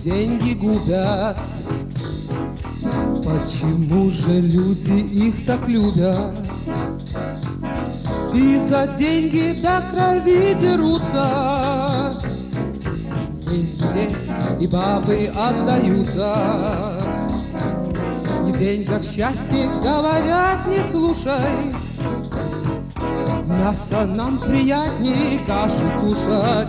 деньги губят. Почему же люди их так любят? И за деньги до крови дерутся. Деньги есть, и бабы отдаются. Не в деньгах счастье, говорят, не слушай. Мясо нам приятнее каши кушать.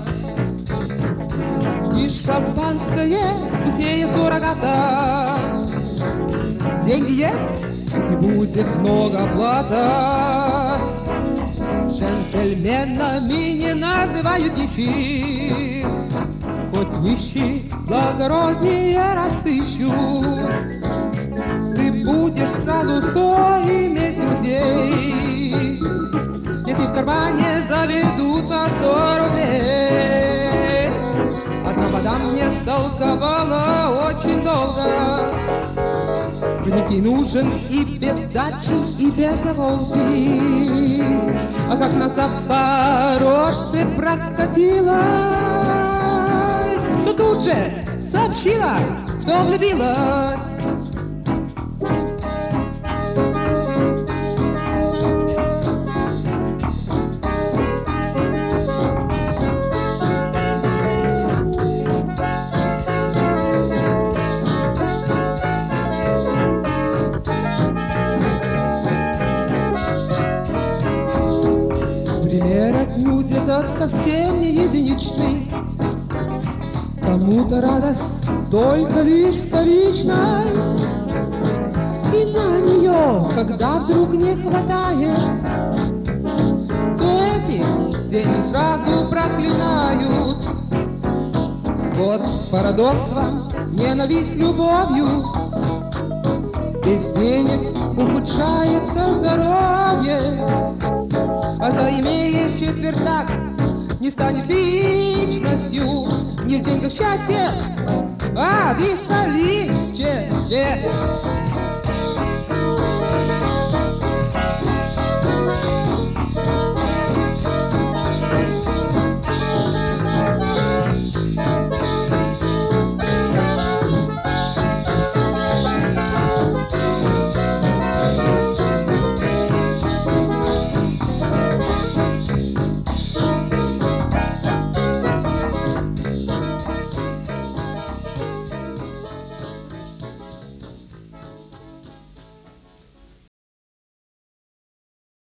И шампанское вкуснее суррогата. Деньги есть, и будет много плата. Джентльменами не называют нищих, хоть нищий благороднее растыщут. Ты будешь сразу 100 иметь друзей, если в кармане заведутся 100 рублей. Одна мадам мне толковала очень долго: женихи нужен и без дачи, и без Волги. А как на Запорожце прокатилась, то тут же сообщила, что влюбилась. Этот совсем не единичный. Кому-то радость только лишь вторичной, и на нее, когда вдруг не хватает, то эти деньги сразу проклинают. Вот парадокс вам, ненависть любовью. Без денег ухудшается здоровье, а заимеешь четвертак, не станет личностью. Не в деньгах счастье, а в их количестве.